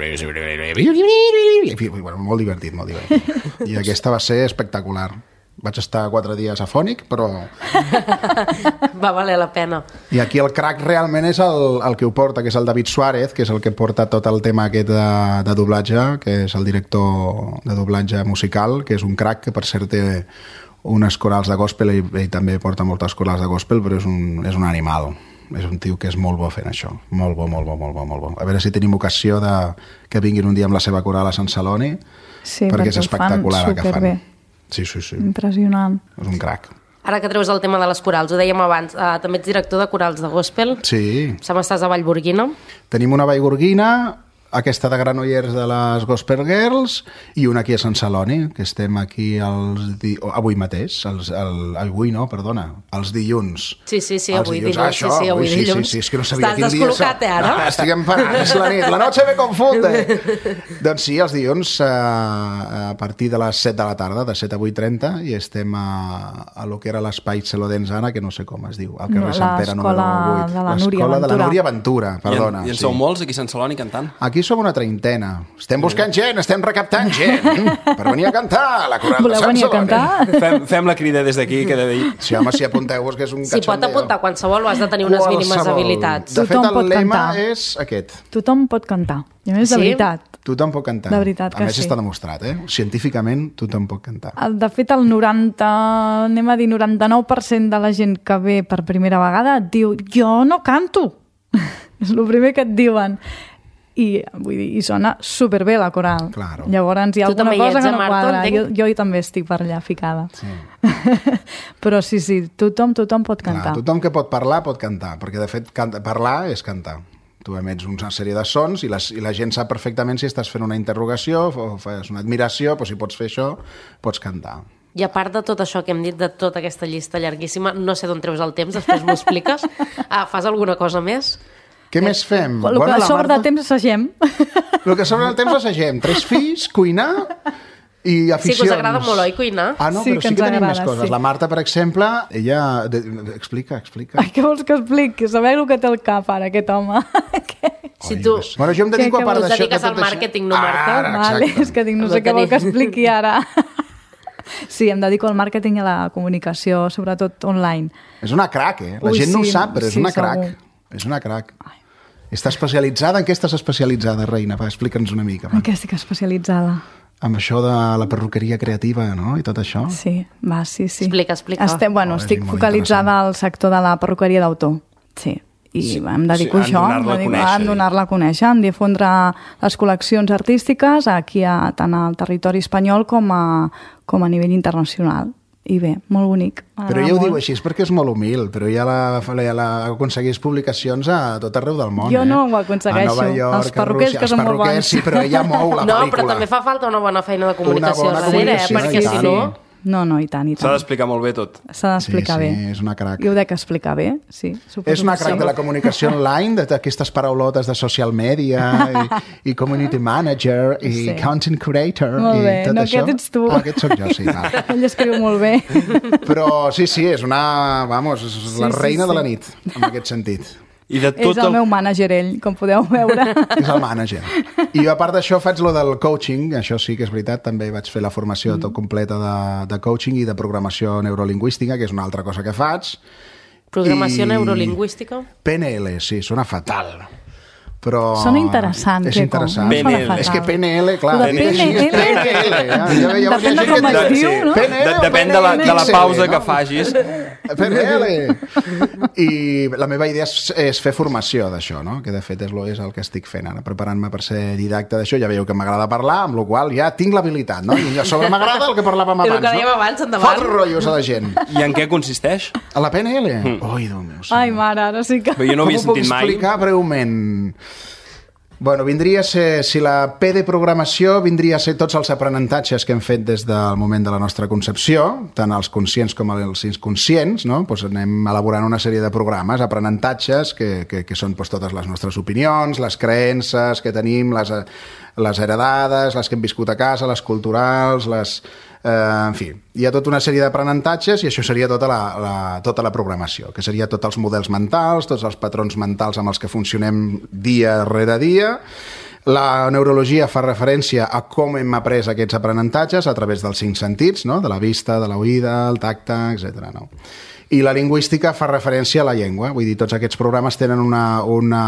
Bueno, molt divertit, molt divertit. I aquesta va ser espectacular. Vaig estar quatre dies afònic, però... Va valer la pena. I aquí el crack realment és el, el que ho porta, que és el David Suárez, que és el que porta tot el tema aquest de, de doblatge, que és el director de doblatge musical, que és un crack que per cert té unes corals de gospel, i ell també porta moltes corals de gospel, però és un, és un animal. És un tio que és molt bo fent això. Molt bo, molt bo, molt bo, molt bo. A veure si tenim ocasió de que vinguin un dia amb la seva coral a Sant Celoni, Sí, perquè és ho fan espectacular el que fan. superbé. Sí, sí, sí. Impressionant. És un crack. Ara que treus el tema de les corals, ho dèiem abans, uh, també ets director de corals de gospel. Sí. Sem estàs a Vallgorguina. Tenim una Vallgorguina, aquesta de Granollers de les Gospel Girls, i una aquí a Sant Celoni, que estem aquí els di... oh, avui mateix, els, el... avui no, perdona, els dilluns. Sí, sí, sí, Els avui dilluns. dilluns. Ah, això, sí, sí, avui sí, dilluns. Sí, sí, és que no sabia Estàs quin dia... descol·locat, eh, ara? Ah, estic emparant, és la nit, la noche me confunde. Doncs sí, els dilluns eh, a partir de les set de la tarda, de set a vuit trenta, i estem a, a lo que era l'espai Celodenzana, que no sé com es diu, al carrer Sant Pere número vuit. L'escola de la Núria L'escola de la Ventura. Núria Ventura, perdona. I en, i en sí. sou molts aquí a Sant Celoni cantant? Aquí som una treintena. Estem buscant gent, estem recaptant gent per venir a cantar a la coral de Voleu Sant venir a Celoni. cantar? Fem, fem la crida des d'aquí, que he de dir. Sí, home, si apunteu-vos, que és un Si pot cachondeo. apuntar qualsevol, has de tenir unes mínimes Qualsevol. habilitats. De fet, Tothom el pot lema cantar. és aquest. Tothom pot cantar. I a més, de Sí? veritat. Tothom pot cantar. De veritat que a més, sí. està demostrat, eh? Científicament, tothom pot cantar. De fet, el noranta, anem a dir, noranta-nou per cent de la gent que ve per primera vegada et diu, jo no canto. És el primer que et diuen. I, vull dir, i sona superbé la coral. Claro. Llavors hi ha Tu alguna també hi cosa ets, que eh, no Marta, quadra. Jo, entenc? jo hi també estic per allà ficada. Sí. Però sí, sí, tothom, tothom pot cantar. Clar, tothom que pot parlar pot cantar, perquè de fet canta, parlar és cantar. Tu emets una sèrie de sons i, les, i la gent sap perfectament si estàs fent una interrogació o fas una admiració, però si pots fer això, pots cantar. I a part de tot això que hem dit, de tota aquesta llista llarguíssima, no sé d'on treus el temps, després m'ho expliques. Ah, fas alguna cosa més? Què més fem? El que Bueno, la sobre Marta- de temps assagem. El que sobre el temps assagem. Tres fills, cuinar i Sí, aficions. que us agrada molt, oi, cuinar? Ah, no, Sí però que sí ens que tenim agrada, més coses. sí. La Marta, per exemple, ella... De... Explica, explica. Ai, què vols que expliqui? Sabeu el que té el cap ara, aquest home? Si tu... Bueno, jo em dedico Què- a part què vols? d'això... Dediques de tot al això- màrqueting, no, Marta? Ara, Vale, exacte. és que dic, no Hem sé de què vol tenir- que expliqui ara. Sí, em dedico al màrqueting i a la comunicació, sobretot online. És una crac, eh? La Ui, gent no ho sí, sap, però és sí, una crac. segur. És una crac. Està especialitzada? En què estàs especialitzada, Reina? Va, explica'ns una mica. Va. En què estic especialitzada? Amb això de la perruqueria creativa, no? I tot això. Sí, va, sí, sí. Explica, explica. Estem, bueno, Oh, és estic molt focalitzada al sector de la perruqueria d'autor. Sí. I sí, em dedico sí, a això, en donar-la a em dedico conèixer. a donar-la a conèixer, en difondre les col·leccions artístiques aquí a, tant al territori espanyol com a, com a nivell internacional. I bé, molt bonic. Però ella ho diu així és perquè és molt humil, però ja, la, ja la, aconsegueix publicacions a tot arreu del món. Jo eh? no ho aconsegueixo. A Nova York, Els perruquers a Rússia, que són els molt perruquers, bons. Sí, però ella mou la No, pel·lícula. però també fa falta una bona feina de comunicació bona darrere, eh? comunicació, Perquè i si tant. no... No, no, i tant, i S'ha tant. d'explicar molt bé tot. S'ha d'explicar sí, bé. Sí, és una crac. I ho dec explicar bé, sí. Suposo És una que crac sí. de la comunicació online, d'aquestes paraulotes de social media i, i community manager i Sí. content creator Molt bé. i tot No, això. aquest ets tu. Ah, aquest sóc jo, sí. Va. Ell escriu molt bé. Però sí, sí, és una... Vamos, és Sí, la sí, reina sí. de la nit, en aquest sentit. I de És tot el meu mànager, ell, com podeu veure. És el mànager. I a part d'això faig lo del coaching, això sí que és veritat, també vaig fer la formació tot completa de, de coaching i de programació neurolingüística, que és una altra cosa que faig. Programació I- neurolingüística? P N L, sí, sona fatal. Però... Sona interessant, És Keco. interessant. No sona fatal. És que P N L, clar... Lo de mira, així és P N L. P N L. Ja, ja, llavors Depèn hi ha de gent com que es diu, diu, no? P N L De, o depèn de la, de la P N L, pausa no? que facis. P N L. I la meva idea és, és fer formació d'això, no? Que de fet és, lo, és el que estic fent ara, preparant-me per ser didacta d'això. Ja veieu que m'agrada parlar, amb la qual ja tinc l'habilitat, no? I a sobre m'agrada el que parlàvem I el abans, que dèiem no? abans, endavant. Fotre rotllos a la gent. I en què consisteix? A la P N L? Mm. Oi, Déu meu senyor. Ai, mare, ara sí que... Però jo no ho havia Com ho puc sentit mai. explicar breument? Bueno, vindria a ser, si la P de programació vindria a ser tots els aprenentatges que hem fet des del moment de la nostra concepció, tant els conscients com els inconscients, no? Pues anem elaborant una sèrie de programes, aprenentatges, que, que, que són pues, totes les nostres opinions, les creences que tenim, les, les heredades, les que hem viscut a casa, les culturals, les... Eh, en fi, hi ha tota una sèrie d'aprenentatges i això seria tota la, la, tota la programació, que seria tots els models mentals, tots els patrons mentals amb els que funcionem dia rere dia. La neurologia fa referència a com hem après aquests aprenentatges a través dels cinc sentits, no? De la vista, de l'oïda, el tacte, etcètera. No? I la lingüística fa referència a la llengua, vull dir, tots aquests programes tenen una, una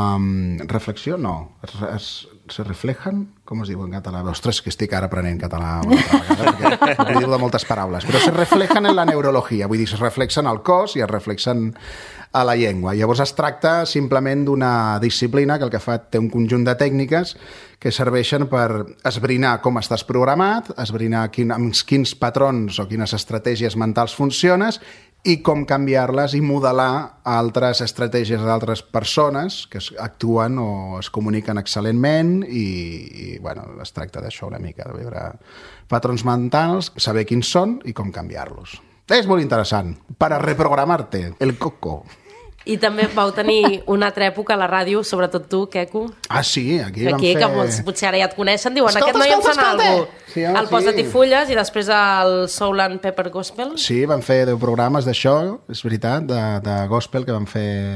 reflexió, no, es, es, se reflejan, com es diu en català? Ostres, que estic ara aprenent català una altra vegada, perquè, perquè diu de moltes paraules, però se reflejan en la neurologia, vull dir, se reflexen al cos i es reflexen a la llengua. Llavors es tracta simplement d'una disciplina que el que fa té un conjunt de tècniques que serveixen per esbrinar com estàs programat, esbrinar quin, amb quins patrons o quines estratègies mentals funciones i com canviar-les i modelar altres estratègies d'altres persones que es actuen o es comuniquen excel·lentment i, i bueno, es tracta d'això una mica, de veure patrons mentals, saber quins són i com canviar-los. És molt interessant. Para reprogramarte, el coco. I també vau tenir una altra època a la ràdio, sobretot tu, Keco. Ah, sí, aquí, vam Aquí, fer... que molts potser ara ja et coneixen, diuen, Escolta, aquest noi em escolta, sona escolta! alguna Sí, cosa. home, El Posa't i sí. fulles i després el Soul and Pepper Gospel. Sí, vam fer deu programes d'això, és veritat, de, de gospel que vam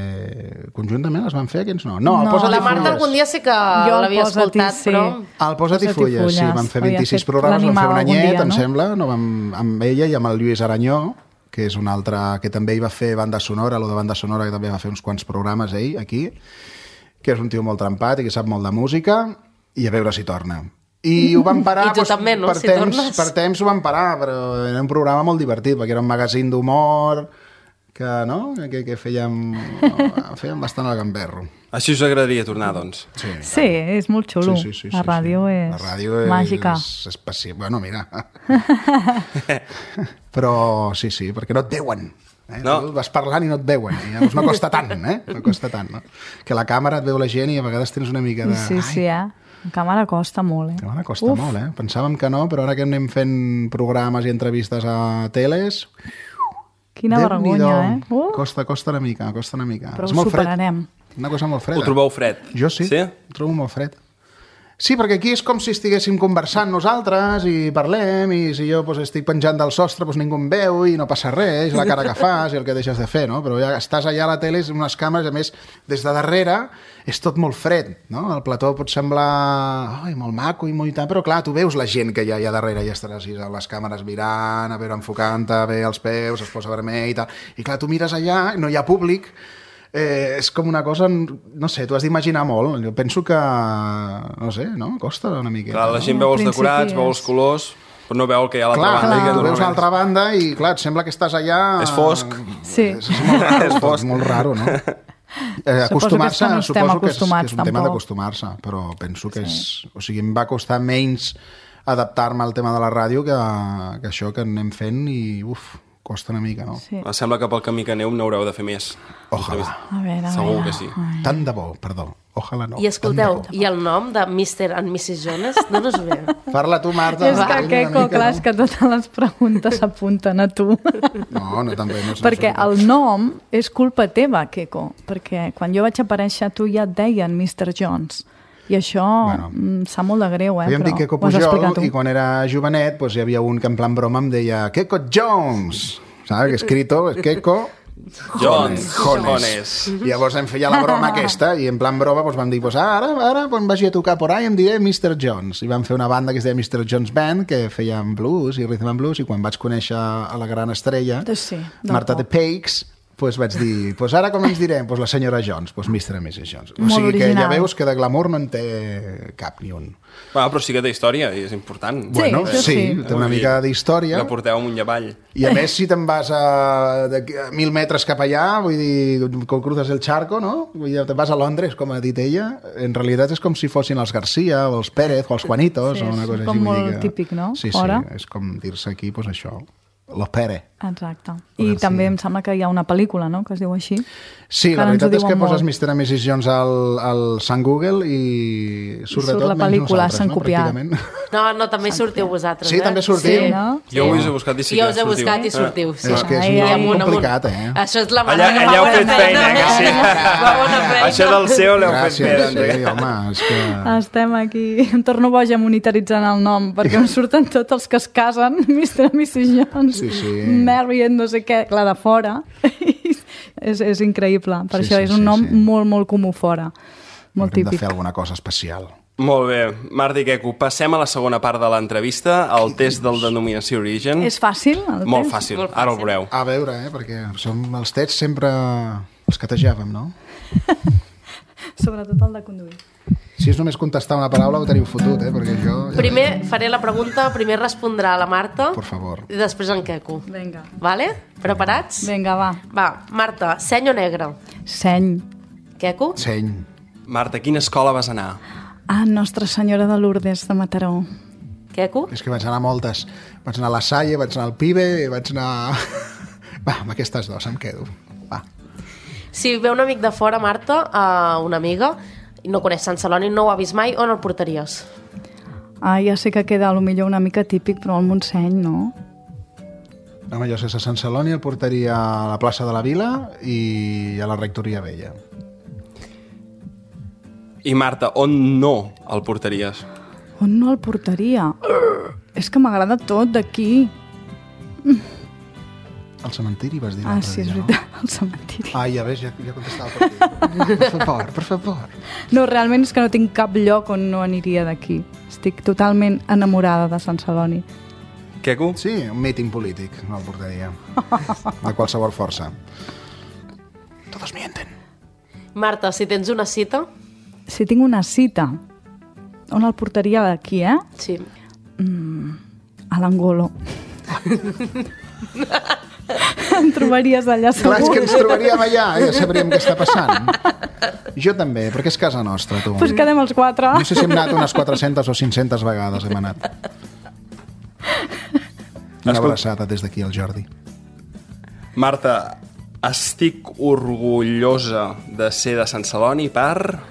fer conjuntament, els vam fer, aquests no? No, el No. Posa't La i Marta fulles. algun dia sí que Jo el l'havia Posa't i escoltat, sí. però... El Posa't i Posa't i fulles, sí, fulles. vam fer Havia vint-i-sis fet- programes, vam fer l'animava un algun anyet, dia, em no? sembla, no, vam, amb ella i amb el Lluís Aranyó, que és un altre, que també hi va fer banda sonora, lo de banda sonora, que també va fer uns quants programes ell, aquí, que és un tio molt trempat i que sap molt de música, i a veure si torna. I ho vam parar... I tu doncs, també, no? Per, Si temps, tornes. per temps ho vam parar, però era un programa molt divertit, perquè era un magazín d'humor que, no? que, que fèiem, fèiem bastant el gamberro. Així us agradaria tornar, doncs. Sí, Sí, és molt xulo. Sí, sí, sí, la sí, ràdio sí. és La ràdio és màgica. especial. Bueno, mira. Però sí, sí, perquè no et veuen. Eh? No. Tu vas parlant i no et veuen. I llavors no costa tant, eh? No costa tant, no? Que la càmera et veu la gent i a vegades tens una mica de... Sí, sí, eh? La càmera costa molt, eh? La càmera costa Uf. molt, eh? Pensàvem que no, però ara que anem fent programes i entrevistes a teles... Quina Déu-n'hi-do. vergonya, eh? Uh, Costa, costa una mica, costa una mica. però És ho molt fred. superarem. Una cosa molt freda. Ho trobeu fred? Jo sí, Sí? ho trobo molt fred. Sí, perquè aquí és com si estiguéssim conversant nosaltres i parlem, i si jo pues, estic penjant del sostre, pues, ningú em veu i no passa res, és la cara que fas i el que deixes de fer, no? Però ja estàs allà a la tele, és unes càmeres, a més, des de darrere és tot molt fred, no? El plató pot semblar ai, molt maco i molt tant, però clar, tu veus la gent que hi ha allà darrere i estarà així a les càmeres mirant, a veure, enfocant-te, bé els peus, es posa vermell i tal, i clar, tu mires allà, no hi ha públic, Eh, és com una cosa, no sé, tu has d'imaginar molt. Jo penso que, no sé, no? Costa una miqueta. Clar, la no? gent veu els Al decorats, principi veu és- els colors, però no veu el que hi ha a l'altra Clar, banda. i que tu veus normalment- l'altra banda i, clar, et sembla que estàs allà... És fosc. Sí. És, és molt raro, És tot, fosc. molt raro, no? Eh, que acostumar-se, és que no estem suposo que és, que acostumats, és un tema tampoc. d'acostumar-se, però penso que és... O sigui, em va costar menys adaptar-me al tema de la ràdio que, que això que anem fent i, uf, costa una mica, no? Sí. Em sembla que pel camí que aneu n'haureu de fer més. Ojalà. A veure, a Segur veure. que sí. Ai. Tant de bo, perdó. Ojalà no. I escolteu, tant de i el nom de mister and missus Jones, d'on us ve? bo. Parla tu, Marta. És que, una Queco, mica, clar, no? és que totes les preguntes s'apunten a tu. No, no, també no. Perquè el nom és culpa teva, Queco, perquè quan jo vaig aparèixer tu ja et deien mister Jones. I això Bueno. bueno, sap molt de greu, eh? Jo em dic Queco ho has Pujol explicat tu. i quan era jovenet pues, hi havia un que en plan broma em deia Queco Jones, saps? Que escrito és Queco Jones. Jones. Jones. I llavors em feia la broma aquesta i en plan broma pues, vam dir pues, ara, ara quan vagi a tocar por ahí em diré mister Jones. I vam fer una banda que es deia mister Jones Band que feien blues i rhythm and blues i quan vaig conèixer a la gran estrella Doncs sí, del Marta pop. de Peix pues vaig dir, pues ara com ens direm? Pues la senyora Jones, pues mister and missus Jones. O Molt sigui que ja original. veus que de glamour no en té cap ni un. Bueno, però sí que té història i és important. Sí, Bueno, això sí, sí. té una mica d'història. La porteu amunt i avall. I a més, si te'n vas a, de, a mil metres cap allà, vull dir, com cruzes el charco, no? Vull dir, te'n vas a Londres, com ha dit ella, en realitat és com si fossin els Garcia, o els Pérez, o els Juanitos, Sí, o una és cosa com així. vull molt dir que... típic, no? Sí, Fora. sí, és com dir-se aquí, doncs això, los Pérez. Exacte. I també em sembla que hi ha una pel·lícula, no?, que es diu així. Sí, Que la ara ens ho veritat és que diuen poses molt. mister and missus Jones al, al Sant Google i surt, de Surt tot la menys pel·lícula, nosaltres, s'han no? copiat. Pràcticament. No, no, també hi sortiu vosaltres, Sí, eh? també sortiu. Sí, no? Jo us he buscat i sí Jo que us he sortiu. buscat i sortiu, sí. És que és Ai, molt ai, amunt, complicat, amunt. eh? Això és la Allà, mare que allà fa heu bona fet feina, que sí. Fa bona feina. Això del S E O l'heu fet Gràcies, bé, sí, doncs. home, és que... Estem aquí, em torno boja monitoritzant el nom, perquè em surten tots els que es casen, mister and missus Jones, Sí, sí. Mary and no sé què, clar, de fora. és, és increïble, per Sí, això sí, és un sí, nom sí. molt, molt comú fora. Molt Hem de típic. fer alguna cosa especial. Molt bé. Marta i Queco, passem a la segona part de l'entrevista, el test del denominació origen. És fàcil, el Molt test? fàcil, Molt ara el fàcil. veureu. A veure, eh, perquè som els tests sempre els catejàvem, no? Sobretot el de conduir. Si és només contestar una paraula ho tenim fotut, eh? Perquè jo... Ja Primer faré la pregunta, primer respondrà la Marta Por favor. i després en Queco. Vinga. Vale? Preparats? Vinga, va. Va, Marta, seny o negre? Seny. Queco? Seny. Marta, a quina escola vas anar? Ah, Nostra Senyora de Lourdes de Mataró. Queco? És que vaig anar a moltes. Vaig anar a la Salle, vaig anar al Pibe, vaig anar... Va, amb aquestes dues em quedo. Va. Si ve un amic de fora, Marta, a una amiga, i no coneix Sant Celoni, no ho ha vist mai, on el portaries? Ah, ja sé que queda a lo millor una mica típic, però al Montseny, no? Home, jo sé que a Sant Celoni el portaria a la plaça de la Vila i a la Rectoria Vella. I Marta, on no el portaries? On no el portaria? És que m'agrada tot d'aquí. Al cementiri vas dir Ah, l'altre sí, és dia, veritat, el cementiri. No? Ah, ja ves, ja, ja contestava per aquí. Per favor, per favor. No, realment és que no tinc cap lloc on no aniria d'aquí. Estic totalment enamorada de Sant Celoni. Queco? Sí, un míting polític, no el portaria. De qualsevol força. Todos mienten. Marta, si tens una cita, Si tinc una cita, on el portaria d'aquí, eh? Sí. Mm, a l'Angolo. Em trobaries allà segur. Clar, és que ens trobaríem allà, ja sabríem què està passant. Jo també, perquè és casa nostra, tu. Pues quedem els quatre. No sé si hem anat unes quatre-centes o cinc-centes vegades, hem anat. Una abraçada des d'aquí al Jordi. Marta, estic orgullosa de ser de Sant Celoni per...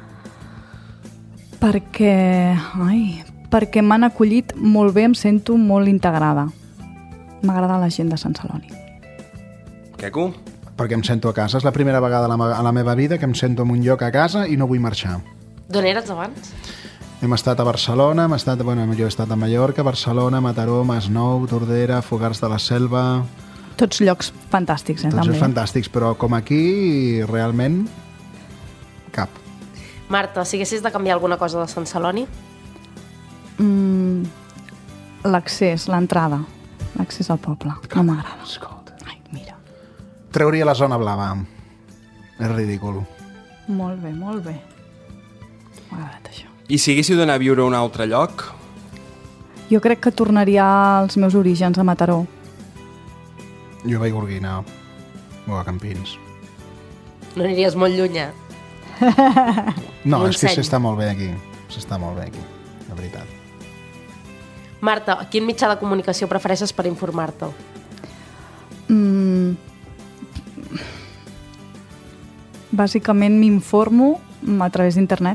Perquè... Ai, perquè m'han acollit molt bé, em sento molt integrada. M'agrada la gent de Sant Celoni. Queco? Perquè em sento a casa. És la primera vegada a la, a la meva vida que em sento en un lloc a casa i no vull marxar. D'on eres abans? Hem estat a Barcelona, hem estat, bueno, jo he estat a Mallorca, Barcelona, Mataró, Masnou, Tordera, Fogars de la Selva... Tots llocs fantàstics, eh, Tots també. els fantàstics, però com aquí, realment, cap. Marta, si haguessis de canviar alguna cosa de Sant Celoni? Mm, l'accés, l'entrada. L'accés al poble. No m'agrada. Escolta. Ai, mira. Treuria la zona blava. És ridícul. Molt bé, molt bé. M'ha agradat això. I si haguéssiu d'anar a viure a un altre lloc? Jo crec que tornaria als meus orígens a Mataró. Jo a Vallgorguina o a Campins. No aniries molt lluny, eh? No, és que Montseny. s'està molt bé aquí. S'està molt bé aquí, de veritat. Marta, quin mitjà de comunicació prefereixes per informar-te? Mm, bàsicament m'informo a través d'internet.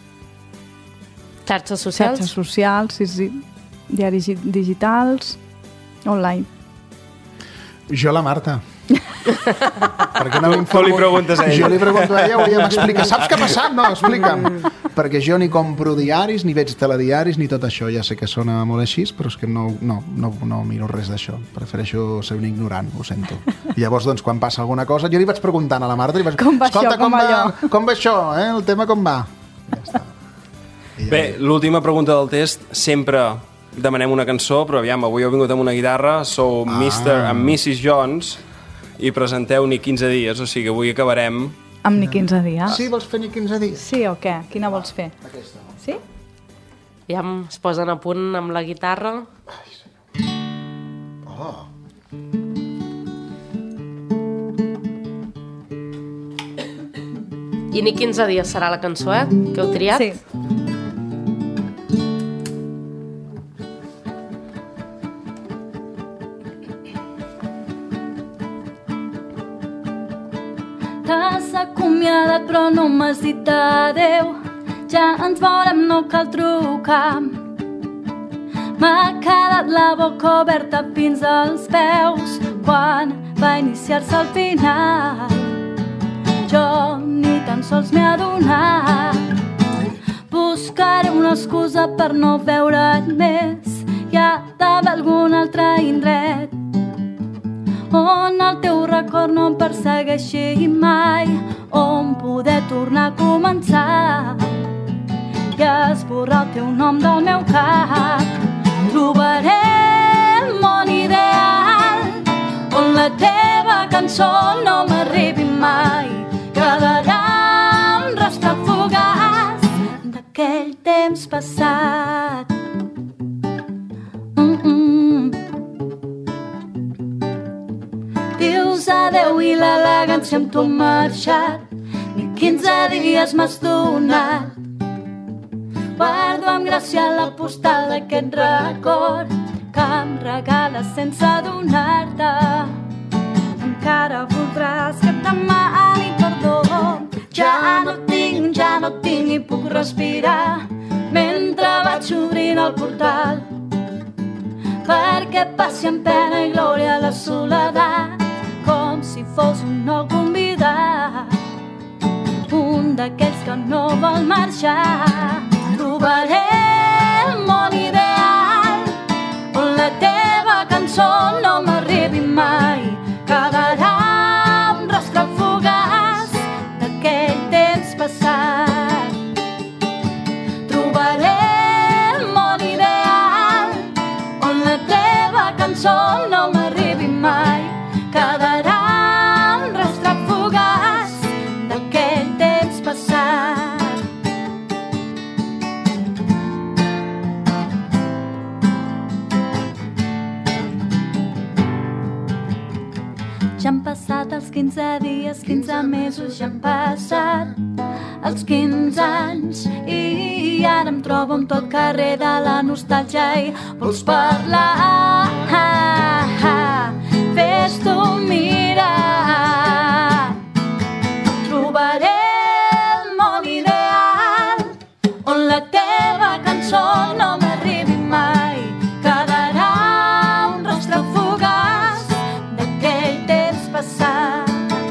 Xarxes socials? Xarxes socials, sí, sí. Diaris digitals, online. Jo la Marta. Per què no Tu li preguntes a ella. Jo li pregunto a ella, hauríem explicar. Saps què ha passat? No, explica'm. Perquè jo ni compro diaris, ni veig telediaris, ni tot això. Ja sé que sona molt així, però és que no, no, no, no miro res d'això. Prefereixo ser un ignorant, ho sento. I llavors, doncs, quan passa alguna cosa, jo li vaig preguntant a la Marta, li vaig... Com va Escolta, això, com va allò?" Com va això, eh? El tema com va? Ja està. I ja Bé, l'última pregunta del test, sempre demanem una cançó, però aviam, avui heu vingut amb una guitarra, sou Ah. mister and missus Jones, i presenteu Ni quinze dies, o sigui, avui acabarem... Amb ni quinze dies. Sí, vols fer ni quinze dies? Sí o què? Quina vols fer? Aquesta. Sí? Ja es posen a punt amb la guitarra. Oh. I ni quinze dies serà la cançó, eh? Que heu triat? Sí. T'has acomiadat però no m'has dit adeu. Ja ens veurem, no cal trucar. M'ha quedat la boca oberta fins als peus quan va iniciar-se el final. Jo ni tan sols m'he adonat. Buscaré una excusa per no veure't més. Hi ha d'haver algun altre indret on el teu record no em persegueixi mai, on poder tornar a començar i esborrar el teu nom del meu cap. Trobaré el món ideal on la teva cançó no m'arribi mai. Quedarà un rastre fugaç d'aquell temps passat. Mm-mm. Dius adeu i l'elegància amb tu ha marxat. Ni quinze dies m'has donat. Guardo amb gràcia la postal d'aquest record que em regales sense adonar-te. Encara voldràs que et demani perdó. Ja no tinc, ja no tinc i puc respirar mentre vaig obrint el portal perquè passi amb pena i glòria la soledat, com si fos un nou convidat, un d'aquells que no vol marxar. Trobaré el món ideal on la teva cançó no m'arribi mai. Quedarà un rastre fugaç d'aquell temps passat. Trobaré el món ideal on la teva cançó no m'arribi mai. Quedarà un rastre fugaç d'aquell temps passat. quinze dies, quinze mesos ja han passat els quinze anys i ara em trobo amb tot carrer de la nostàlgia i vols parlar, fes-t'ho mirar. Trobaré el món ideal on la teva cançó no m'arribi mai. Quedarà un rostre fugaç d'aquell temps passat.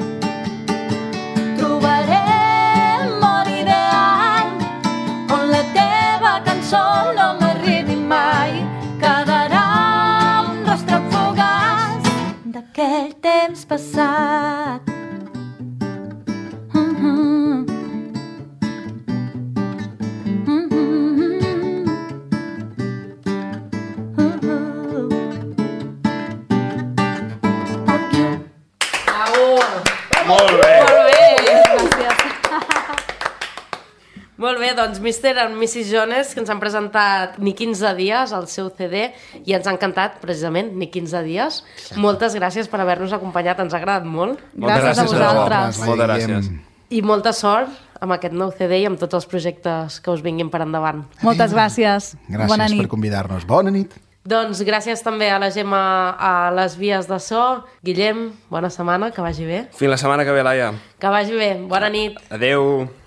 Trobaré el món ideal on la teva cançó no m'arribi mai. Quedarà un rostre fugaç d'aquell temps passat. Molt bé! Molt bé, doncs mister and missis Jones, que ens han presentat Ni quinze dies, el seu C D, i ens ha encantat, precisament, Ni quinze dies. Moltes gràcies per haver-nos acompanyat, ens ha agradat molt. Moltes Gràcies a gràcies a vosaltres. Moltes gràcies. I molta sort amb aquest nou C D i amb tots els projectes que us vinguin per endavant. Moltes gràcies. Gràcies Bona nit. per convidar-nos. Bona nit. Doncs gràcies també a la Gemma a les vies de so. Guillem, bona setmana, que vagi bé. Fins la setmana que ve, Laia. Que vagi bé, bona nit. Adeu.